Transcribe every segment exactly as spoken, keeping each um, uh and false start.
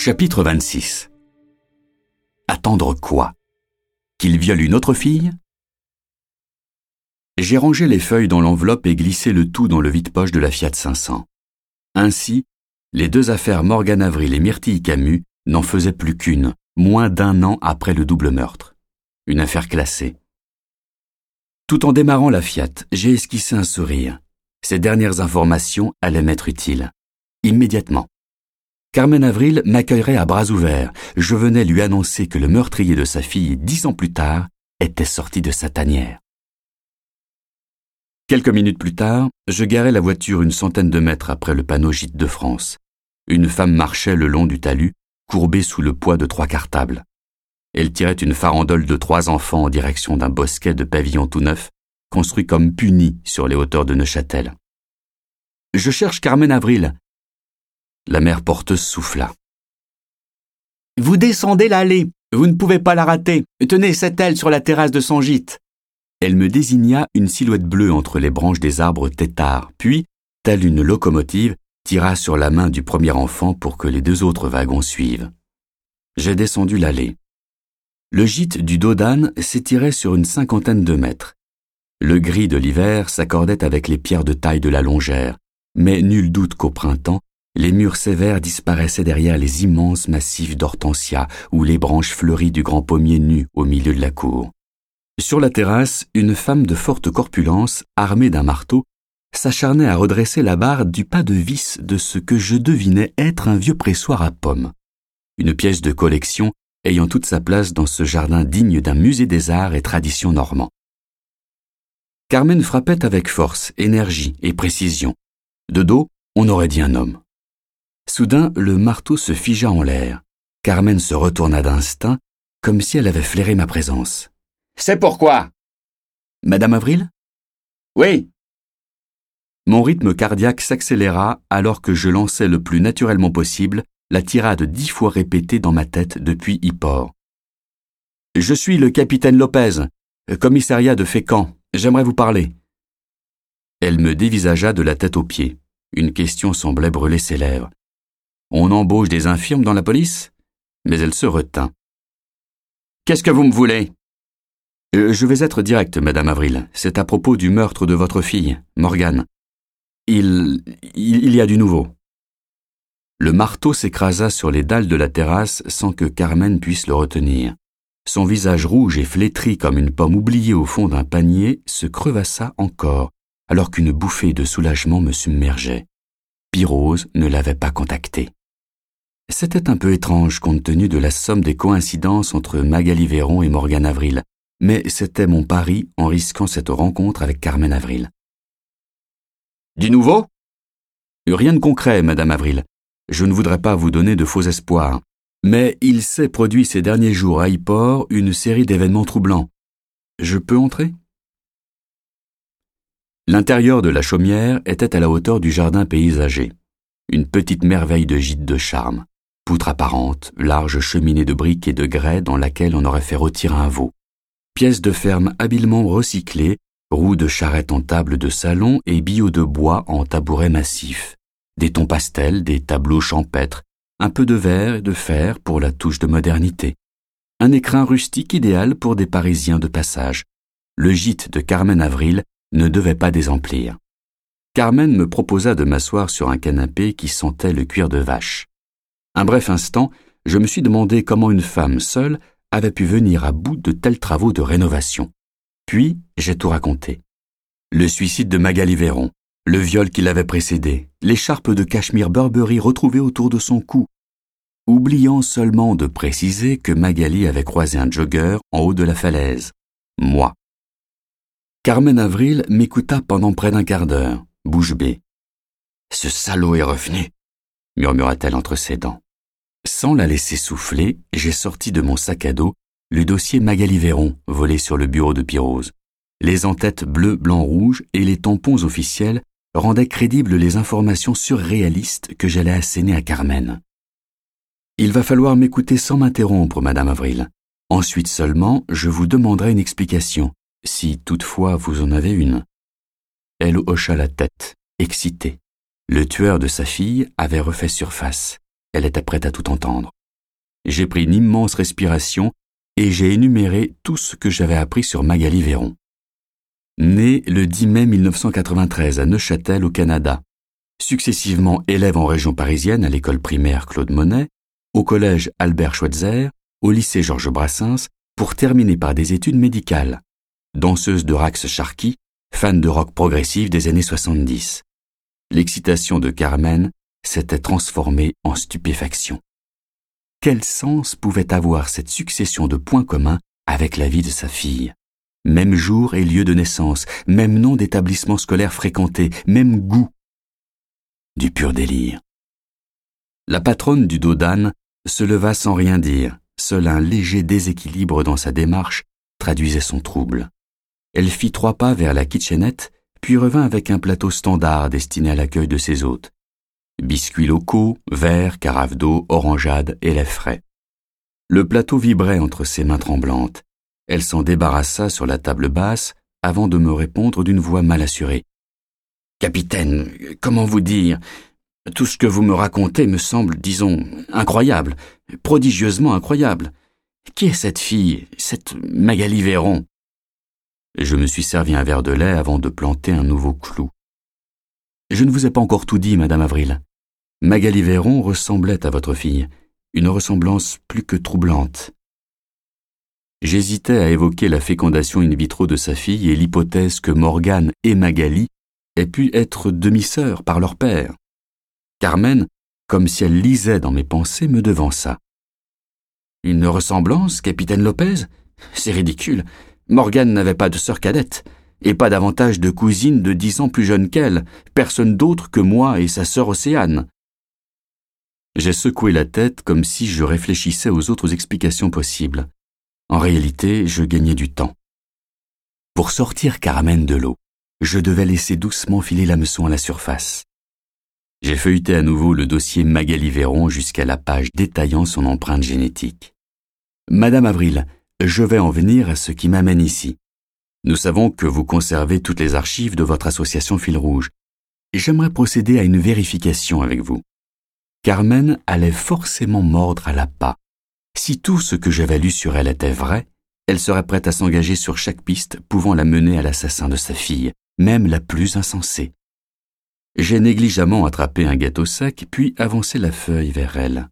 Chapitre vingt-six. Attendre quoi? Qu'il viole une autre fille? J'ai rangé les feuilles dans l'enveloppe et glissé le tout dans le vide-poche de la Fiat cinq cents. Ainsi, les deux affaires Morgane Avril et Myrtille Camus n'en faisaient plus qu'une, moins d'un an après le double meurtre. Une affaire classée. Tout en démarrant la Fiat, j'ai esquissé un sourire. Ces dernières informations allaient m'être utiles. Immédiatement. Carmen Avril m'accueillerait à bras ouverts. Je venais lui annoncer que le meurtrier de sa fille, dix ans plus tard, était sorti de sa tanière. Quelques minutes plus tard, je garais la voiture une centaine de mètres après le panneau Gîte de France. Une femme marchait le long du talus, courbée sous le poids de trois cartables. Elle tirait une farandole de trois enfants en direction d'un bosquet de pavillons tout neufs, construit comme puni sur les hauteurs de Neuchâtel. « Je cherche Carmen Avril. » La mère porteuse souffla. « Vous descendez l'allée, vous ne pouvez pas la rater. Tenez, c'est elle sur la terrasse de son gîte. » Elle me désigna une silhouette bleue entre les branches des arbres têtards, puis, telle une locomotive, tira sur la main du premier enfant pour que les deux autres wagons suivent. J'ai descendu l'allée. Le gîte du dos d'âne s'étirait sur une cinquantaine de mètres. Le gris de l'hiver s'accordait avec les pierres de taille de la longère, mais nul doute qu'au printemps, les murs sévères disparaissaient derrière les immenses massifs d'hortensia ou les branches fleuries du grand pommier nu au milieu de la cour. Sur la terrasse, une femme de forte corpulence, armée d'un marteau, s'acharnait à redresser la barre du pas de vis de ce que je devinais être un vieux pressoir à pommes. Une pièce de collection ayant toute sa place dans ce jardin digne d'un musée des arts et traditions normands. Carmen frappait avec force, énergie et précision. De dos, on aurait dit un homme. Soudain, le marteau se figea en l'air. Carmen se retourna d'instinct, comme si elle avait flairé ma présence. « C'est pourquoi ?»« Madame Avril ?»« Oui. » Mon rythme cardiaque s'accéléra alors que je lançais le plus naturellement possible la tirade dix fois répétée dans ma tête depuis Yport. « Je suis le capitaine Lopez, commissariat de Fécamp. J'aimerais vous parler. » Elle me dévisagea de la tête aux pieds. Une question semblait brûler ses lèvres. « On embauche des infirmes dans la police ?» Mais elle se retint. « Qu'est-ce que vous me voulez ?»« Je vais être direct, Madame Avril. C'est à propos du meurtre de votre fille, Morgane. Il... il y a du nouveau. » Le marteau s'écrasa sur les dalles de la terrasse sans que Carmen puisse le retenir. Son visage rouge et flétri comme une pomme oubliée au fond d'un panier se crevassa encore, alors qu'une bouffée de soulagement me submergeait. Pirose ne l'avait pas contacté. C'était un peu étrange compte tenu de la somme des coïncidences entre Magali Véron et Morgane Avril, mais c'était mon pari en risquant cette rencontre avec Carmen Avril. « Du nouveau ?»« Rien de concret, Madame Avril. Je ne voudrais pas vous donner de faux espoirs. Mais il s'est produit ces derniers jours à Yport une série d'événements troublants. Je peux entrer ? » L'intérieur de la chaumière était à la hauteur du jardin paysager. Une petite merveille de gîte de charme. Poutre apparente, large cheminée de briques et de grès dans laquelle on aurait fait rôtir un veau. Pièces de ferme habilement recyclées, roues de charrette en table de salon et billots de bois en tabouret massif. Des tons pastels, des tableaux champêtres, un peu de verre et de fer pour la touche de modernité. Un écrin rustique idéal pour des Parisiens de passage. Le gîte de Carmen Avril ne devait pas désemplir. Carmen me proposa de m'asseoir sur un canapé qui sentait le cuir de vache. Un bref instant, je me suis demandé comment une femme seule avait pu venir à bout de tels travaux de rénovation. Puis, j'ai tout raconté. Le suicide de Magali Véron, le viol qui l'avait précédé, l'écharpe de cachemire Burberry retrouvée autour de son cou, oubliant seulement de préciser que Magali avait croisé un jogger en haut de la falaise. Moi. Carmen Avril m'écouta pendant près d'un quart d'heure, bouche bée. « Ce salaud est revenu !» murmura-t-elle entre ses dents. Sans la laisser souffler, j'ai sorti de mon sac à dos le dossier Magali Véron, volé sur le bureau de Pirose. Les en-têtes bleu, blanc, rouge et les tampons officiels rendaient crédibles les informations surréalistes que j'allais asséner à Carmen. « Il va falloir m'écouter sans m'interrompre, Madame Avril. Ensuite seulement, je vous demanderai une explication, si toutefois vous en avez une. » Elle hocha la tête, excitée. Le tueur de sa fille avait refait surface. Elle était prête à tout entendre. j'ai pris une immense respiration et j'ai énuméré tout ce que j'avais appris sur Magali Véron. Née le dix mai mille neuf cent quatre-vingt-treize à Neuchâtel au Canada, successivement élève en région parisienne à l'école primaire Claude Monet, au collège Albert Schweitzer, au lycée Georges Brassens, pour terminer par des études médicales. Danseuse de Rax-Charqui, fan de rock progressif des années soixante-dix. L'excitation de Carmen s'était transformée en stupéfaction. Quel sens pouvait avoir cette succession de points communs avec la vie de sa fille? Même jour et lieu de naissance, même nom d'établissement scolaire fréquenté, même goût. Du pur délire. La patronne du dos d'âne se leva sans rien dire, seul un léger déséquilibre dans sa démarche traduisait son trouble. Elle fit trois pas vers la kitchenette, puis revint avec un plateau standard destiné à l'accueil de ses hôtes. Biscuits locaux, verres, carafes d'eau, orangeades et lait frais. Le plateau vibrait entre ses mains tremblantes. Elle s'en débarrassa sur la table basse avant de me répondre d'une voix mal assurée. « Capitaine, comment vous dire? Tout ce que vous me racontez me semble, disons, incroyable, prodigieusement incroyable. Qui est cette fille, cette Magali Véron ?» Je me suis servi un verre de lait avant de planter un nouveau clou. « Je ne vous ai pas encore tout dit, Madame Avril. Magali Véron ressemblait à votre fille, une ressemblance plus que troublante. » J'hésitais à évoquer la fécondation in vitro de sa fille et l'hypothèse que Morgane et Magali aient pu être demi-sœurs par leur père. Carmen, comme si elle lisait dans mes pensées, me devança. « Une ressemblance, capitaine Lopez? C'est ridicule. Morgane n'avait pas de sœur cadette, et pas davantage de cousine de dix ans plus jeune qu'elle, personne d'autre que moi et sa sœur Océane. » J'ai secoué la tête comme si je réfléchissais aux autres explications possibles. En réalité, je gagnais du temps. Pour sortir Carmen de l'eau, je devais laisser doucement filer l'hameçon à la surface. J'ai feuilleté à nouveau le dossier Magali Véron jusqu'à la page détaillant son empreinte génétique. Madame Avril, je vais en venir à ce qui m'amène ici. Nous savons que vous conservez toutes les archives de votre association Fil Rouge. J'aimerais procéder à une vérification avec vous. Carmen allait forcément mordre à l'appât. Si tout ce que j'avais lu sur elle était vrai, elle serait prête à s'engager sur chaque piste pouvant la mener à l'assassin de sa fille, même la plus insensée. J'ai négligemment attrapé un gâteau sec, puis avancé la feuille vers elle.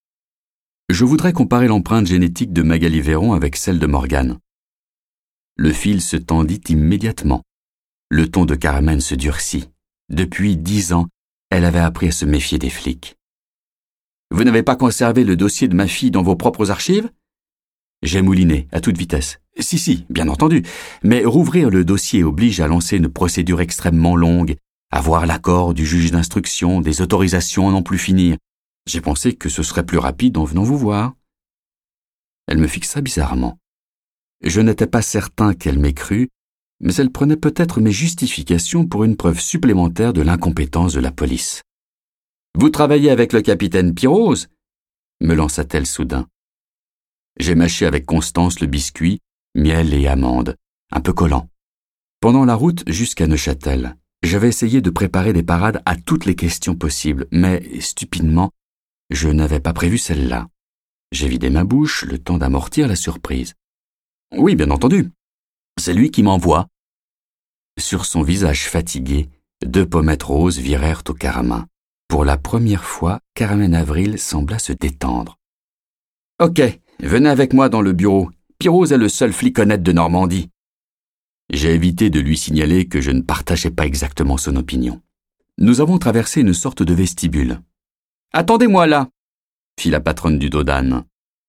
Je voudrais comparer l'empreinte génétique de Magali Véron avec celle de Morgane. Le fil se tendit immédiatement. Le ton de Carmen se durcit. Depuis dix ans, elle avait appris à se méfier des flics. « Vous n'avez pas conservé le dossier de ma fille dans vos propres archives ?» J'ai mouliné, à toute vitesse. « Si, si, bien entendu, mais rouvrir le dossier oblige à lancer une procédure extrêmement longue, avoir l'accord du juge d'instruction, des autorisations à n'en plus finir. J'ai pensé que ce serait plus rapide en venant vous voir. » Elle me fixa bizarrement. Je n'étais pas certain qu'elle m'ait cru, mais elle prenait peut-être mes justifications pour une preuve supplémentaire de l'incompétence de la police. « Vous travaillez avec le capitaine Pirose ?» me lança-t-elle soudain. J'ai mâché avec constance le biscuit, miel et amandes, un peu collant. Pendant la route jusqu'à Neuchâtel, j'avais essayé de préparer des parades à toutes les questions possibles, mais, stupidement, je n'avais pas prévu celle-là. J'ai vidé ma bouche, le temps d'amortir la surprise. « Oui, bien entendu. C'est lui qui m'envoie. » Sur son visage fatigué, deux pommettes roses virèrent au carmin. Pour la première fois, Carmen Avril sembla se détendre. « Ok, venez avec moi dans le bureau. Pirose est le seul flic honnête de Normandie. » J'ai évité de lui signaler que je ne partageais pas exactement son opinion. Nous avons traversé une sorte de vestibule. « Attendez-moi là !» fit la patronne du dos d'âne.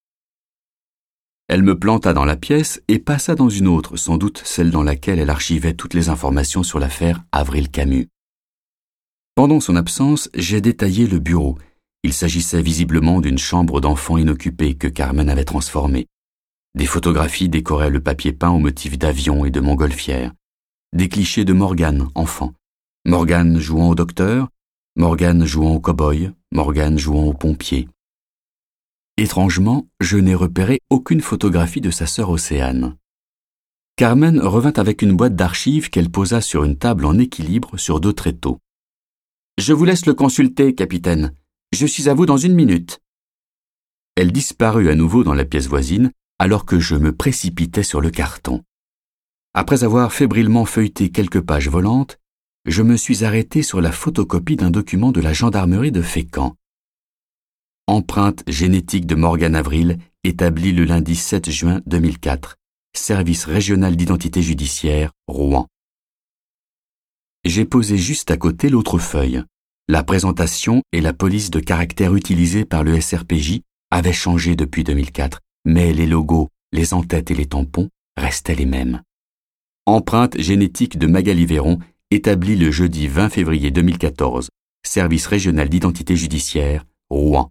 Elle me planta dans la pièce et passa dans une autre, sans doute celle dans laquelle elle archivait toutes les informations sur l'affaire Avril Camus. Pendant son absence, j'ai détaillé le bureau. Il s'agissait visiblement d'une chambre d'enfant inoccupée que Carmen avait transformée. Des photographies décoraient le papier peint au motif d'avions et de montgolfières. Des clichés de Morgane, enfant. Morgane jouant au docteur, Morgane jouant au cow-boy, Morgane jouant au pompier. Étrangement, je n'ai repéré aucune photographie de sa sœur Océane. Carmen revint avec une boîte d'archives qu'elle posa sur une table en équilibre sur deux tréteaux. « Je vous laisse le consulter, capitaine. Je suis à vous dans une minute. » Elle disparut à nouveau dans la pièce voisine alors que je me précipitais sur le carton. Après avoir fébrilement feuilleté quelques pages volantes, je me suis arrêté sur la photocopie d'un document de la gendarmerie de Fécamp. Empreinte génétique de Morgane Avril établie le lundi sept juin deux mille quatre. Service régional d'identité judiciaire, Rouen. J'ai posé juste à côté l'autre feuille. La présentation et la police de caractère utilisée par le S R P J avaient changé depuis deux mille quatre, mais les logos, les entêtes et les tampons restaient les mêmes. Empreinte génétique de Magali Véron établie le jeudi vingt février deux mille quatorze. Service régional d'identité judiciaire, Rouen.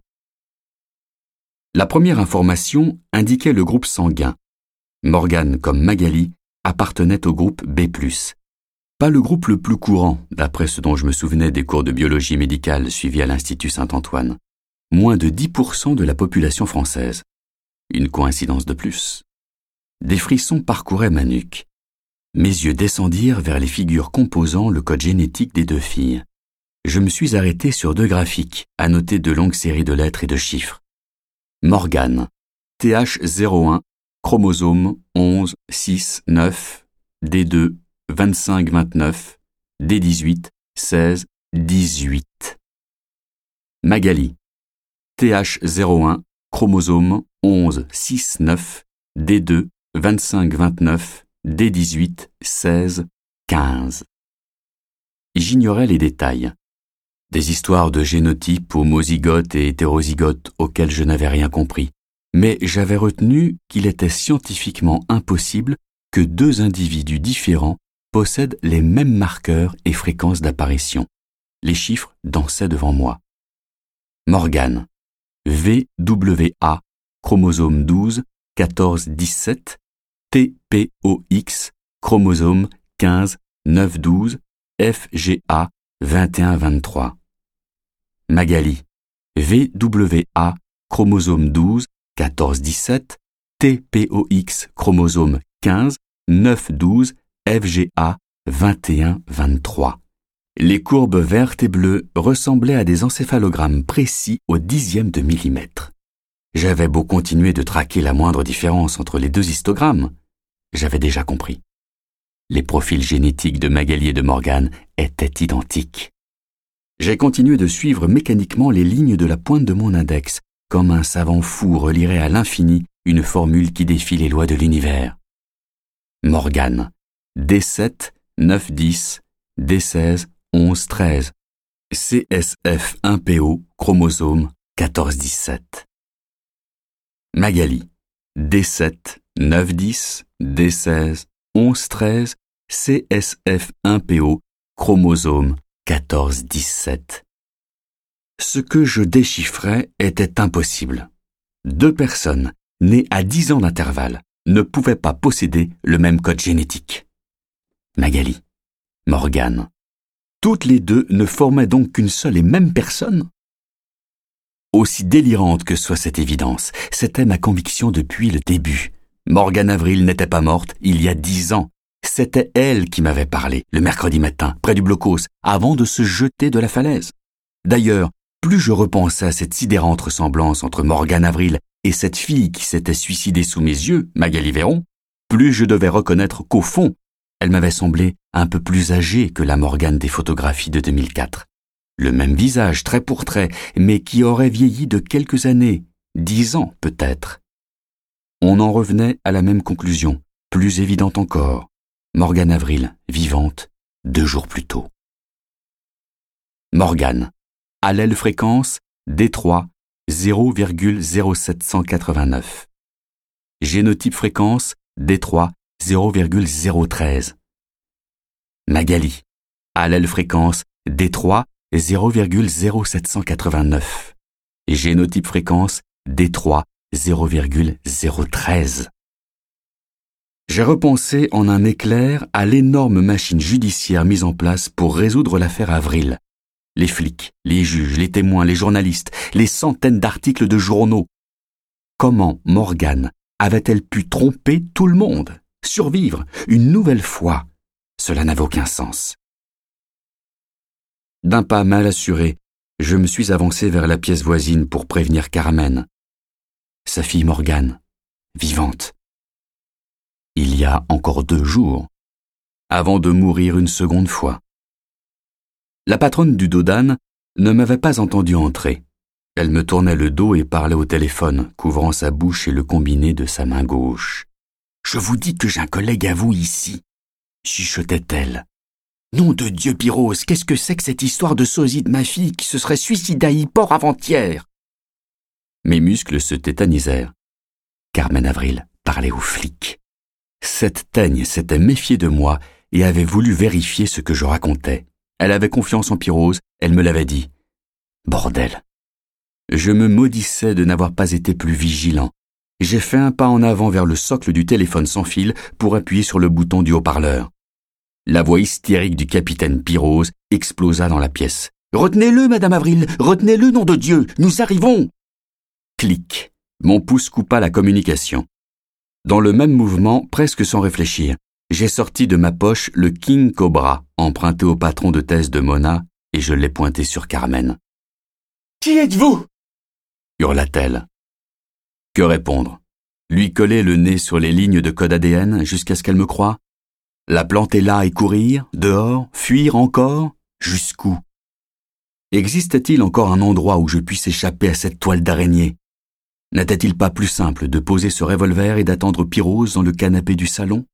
La première information indiquait le groupe sanguin. Morgane, comme Magali, appartenait au groupe B plus. Pas le groupe le plus courant, d'après ce dont je me souvenais des cours de biologie médicale suivis à l'Institut Saint-Antoine. Moins de dix pour cent de la population française. Une coïncidence de plus. Des frissons parcouraient ma nuque. Mes yeux descendirent vers les figures composant le code génétique des deux filles. Je me suis arrêté sur deux graphiques, annotés de longues séries de lettres et de chiffres. Morgane, T H zéro un, chromosome onze, six, neuf, D deux, vingt-cinq, vingt-neuf, D dix-huit, seize, dix-huit. Magali, T H zéro un, chromosome onze, six, neuf, D deux, vingt-cinq, vingt-neuf, D dix-huit, seize, quinze. J'ignorais les détails. Des histoires de génotypes homozygotes et hétérozygotes auxquelles je n'avais rien compris. Mais j'avais retenu qu'il était scientifiquement impossible que deux individus différents possèdent les mêmes marqueurs et fréquences d'apparition. Les chiffres dansaient devant moi. Morgane, V W A, chromosome douze, quatorze, dix-sept, T P O X, chromosome quinze, neuf, douze, F G A, vingt et un, vingt-trois. Magali, V W A, chromosome douze, quatorze, dix-sept, T P O X, chromosome quinze, neuf, douze, F G A, vingt et un, vingt-trois. Les courbes vertes et bleues ressemblaient à des encéphalogrammes précis au dixième de millimètre. J'avais beau continuer de traquer la moindre différence entre les deux histogrammes, j'avais déjà compris. Les profils génétiques de Magali et de Morgane étaient identiques. J'ai continué de suivre mécaniquement les lignes de la pointe de mon index, comme un savant fou relirait à l'infini une formule qui défie les lois de l'univers. Morgane, D sept, neuf, dix, D seize, onze, treize, C S F un P O, chromosome quatorze, dix-sept. Magali, D sept, neuf, dix, D seize, onze, treize, C S F un P O, chromosome quatorze, dix-sept. Ce que je déchiffrais était impossible. Deux personnes, nées à dix ans d'intervalle, ne pouvaient pas posséder le même code génétique. Magali, Morgane, toutes les deux ne formaient donc qu'une seule et même personne? Aussi délirante que soit cette évidence, c'était ma conviction depuis le début. Morgane Avril n'était pas morte il y a dix ans. C'était elle qui m'avait parlé, le mercredi matin, près du blocos, avant de se jeter de la falaise. D'ailleurs, plus je repensais à cette sidérante ressemblance entre Morgane Avril et cette fille qui s'était suicidée sous mes yeux, Magali Véron, plus je devais reconnaître qu'au fond, elle m'avait semblé un peu plus âgée que la Morgane des photographies de deux mille quatre. Le même visage, trait pour trait, mais qui aurait vieilli de quelques années, dix ans peut-être. On en revenait à la même conclusion, plus évidente encore. Morgane Avril, vivante, deux jours plus tôt. Morgane, allèle fréquence D trois, zéro virgule zéro sept cent quatre-vingt-neuf. Génotype fréquence D trois, zéro virgule zéro treize. Magali, allèle fréquence D trois, zéro virgule zéro sept cent quatre-vingt-neuf. Génotype fréquence D trois, zéro virgule zéro treize. J'ai repensé en un éclair à l'énorme machine judiciaire mise en place pour résoudre l'affaire Avril. Les flics, les juges, les témoins, les journalistes, les centaines d'articles de journaux. Comment Morgane avait-elle pu tromper tout le monde, survivre une nouvelle fois? Cela n'avait aucun sens. D'un pas mal assuré, je me suis avancé vers la pièce voisine pour prévenir Carmen. sa fille Morgane, vivante. Il y a encore deux jours, avant de mourir une seconde fois. La patronne du dos d'âne ne m'avait pas entendu entrer. Elle me tournait le dos et parlait au téléphone, couvrant sa bouche et le combiné de sa main gauche. « Je vous dis que j'ai un collègue à vous ici, » chuchotait-elle. « Nom de Dieu, Pyrrhose, qu'est-ce que c'est que cette histoire de sosie de ma fille qui se serait suicidée à Hippor avant-hier ?» Mes muscles se tétanisèrent. Carmen Avril parlait aux flics. Cette teigne s'était méfiée de moi et avait voulu vérifier ce que je racontais. Elle avait confiance en Pyrrhose, elle me l'avait dit. Bordel. Je me maudissais de n'avoir pas été plus vigilant. J'ai fait un pas en avant vers le socle du téléphone sans fil pour appuyer sur le bouton du haut-parleur. La voix hystérique du capitaine Pyrrhose explosa dans la pièce. « Retenez-le, Madame Avril, retenez-le, nom de Dieu, nous arrivons !» Clic. Mon pouce coupa la communication. Dans le même mouvement, presque sans réfléchir, j'ai sorti de ma poche le King Cobra, emprunté au patron de thèse de Mona, et je l'ai pointé sur Carmen. « Qui êtes-vous » hurla-t-elle. Que répondre? Lui coller le nez sur les lignes de code A D N jusqu'à ce qu'elle me croie? La planter là et courir, dehors, fuir encore? Jusqu'où? Existe-t-il encore un endroit où je puisse échapper à cette toile d'araignée? N'était-il pas plus simple de poser ce revolver et d'attendre Pyrrhose dans le canapé du salon?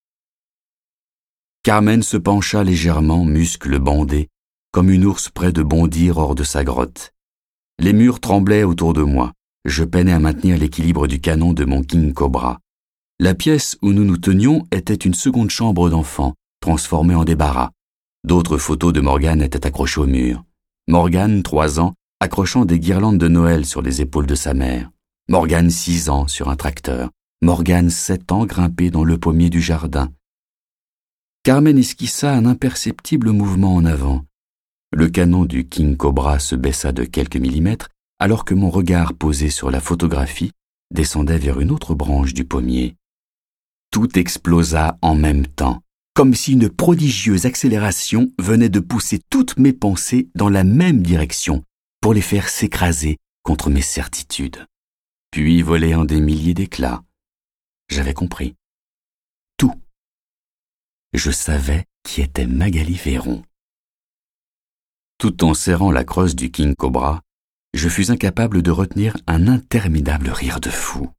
Carmen se pencha légèrement, muscles bandés, comme une ours près de bondir hors de sa grotte. Les murs tremblaient autour de moi. Je peinais à maintenir l'équilibre du canon de mon King Cobra. La pièce où nous nous tenions était une seconde chambre d'enfant, transformée en débarras. D'autres photos de Morgane étaient accrochées au mur. Morgane, trois ans, accrochant des guirlandes de Noël sur les épaules de sa mère. Morgane, six ans, sur un tracteur. Morgane, sept ans, grimpée dans le pommier du jardin. Carmen esquissa un imperceptible mouvement en avant. Le canon du King Cobra se baissa de quelques millimètres, alors que mon regard posé sur la photographie descendait vers une autre branche du pommier. Tout explosa en même temps, comme si une prodigieuse accélération venait de pousser toutes mes pensées dans la même direction pour les faire s'écraser contre mes certitudes, puis voler en des milliers d'éclats. J'avais compris. Tout. Je savais qui était Magali Véron. Tout en serrant la crosse du King Cobra, je fus incapable de retenir un interminable rire de fou.